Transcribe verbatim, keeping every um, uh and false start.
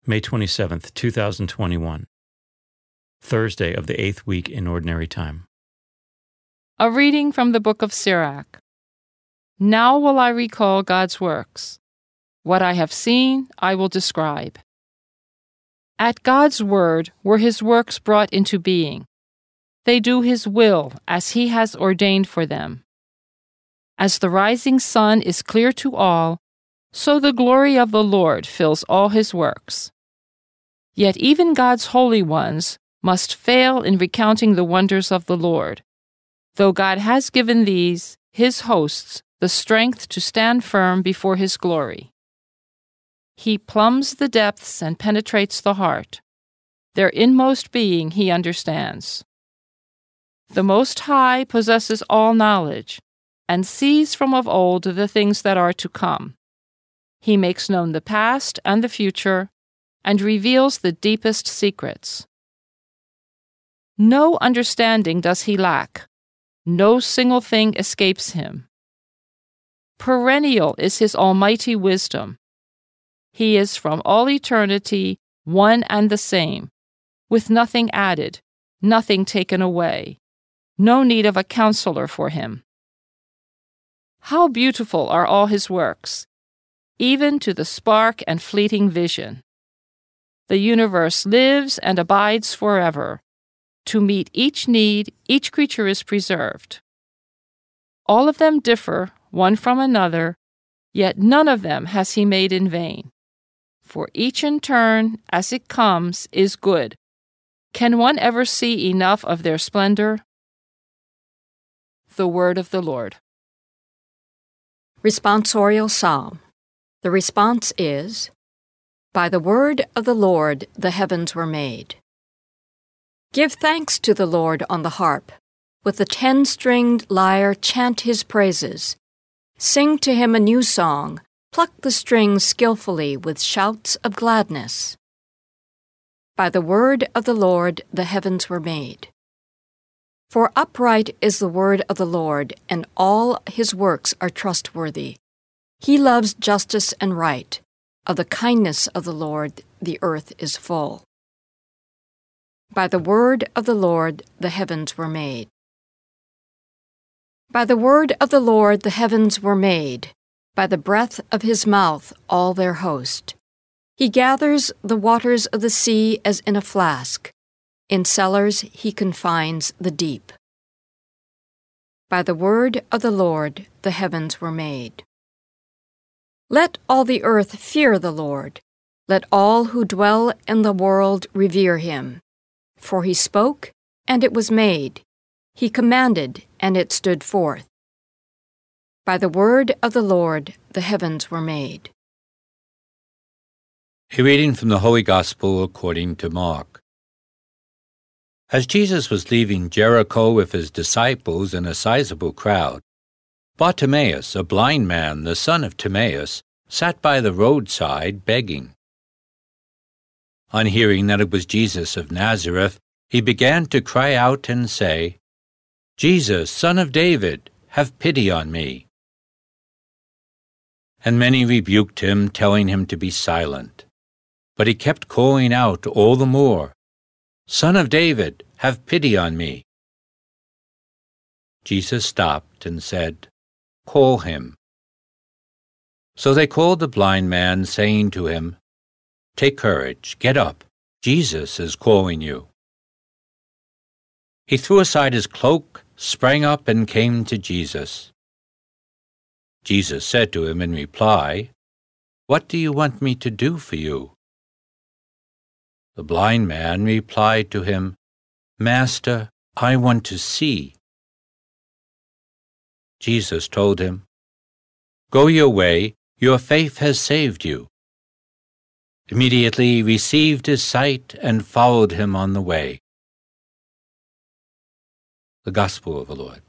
May twenty-seventh, two thousand twenty-one, Thursday of the eighth week in Ordinary Time. A reading from the book of Sirach. Now will I recall God's works. What I have seen, I will describe. At God's word were his works brought into being. They do his will as he has ordained for them. As the rising sun is clear to all, so the glory of the Lord fills all his works. Yet even God's holy ones must fail in recounting the wonders of the Lord, though God has given these, his hosts, the strength to stand firm before his glory. He plumbs the depths and penetrates the heart. Their inmost being he understands. The Most High possesses all knowledge, and sees from of old the things that are to come. He makes known the past and the future, and reveals the deepest secrets. No understanding does he lack. No single thing escapes him. Perennial is his almighty wisdom. He is from all eternity one and the same, with nothing added, nothing taken away, no need of a counselor for him. How beautiful are all his works, even to the spark and fleeting vision. The universe lives and abides forever. To meet each need, each creature is preserved. All of them differ, one from another, yet none of them has he made in vain. For each in turn, as it comes, is good. Can one ever see enough of their splendor? The word of the Lord. Responsorial Psalm. The response is, By the word of the Lord the heavens were made. Give thanks to the Lord on the harp. With the ten-stringed lyre chant his praises. Sing to him a new song. Pluck the strings skillfully with shouts of gladness. By the word of the Lord the heavens were made. For upright is the word of the Lord, and all his works are trustworthy. He loves justice and right. Of the kindness of the Lord the earth is full. By the word of the Lord the heavens were made. By the word of the Lord the heavens were made. By the breath of his mouth all their host. He gathers the waters of the sea as in a flask. In cellars he confines the deep. By the word of the Lord the heavens were made. Let all the earth fear the Lord. Let all who dwell in the world revere him. For he spoke, and it was made. He commanded, and it stood forth. By the word of the Lord the heavens were made. A reading from the Holy Gospel according to Mark. As Jesus was leaving Jericho with his disciples and a sizable crowd, Bartimaeus, a blind man, the son of Timaeus, sat by the roadside begging. On hearing that it was Jesus of Nazareth, he began to cry out and say, Jesus, Son of David, have pity on me. And many rebuked him, telling him to be silent. But he kept calling out all the more, Son of David, have pity on me. Jesus stopped and said, Call him. So they called the blind man, saying to him, Take courage, get up, Jesus is calling you. He threw aside his cloak, sprang up, and came to Jesus. Jesus said to him in reply, What do you want me to do for you? The blind man replied to him, Master, I want to see. Jesus told him, Go your way, your faith has saved you. Immediately he received his sight and followed him on the way. The Gospel of the Lord.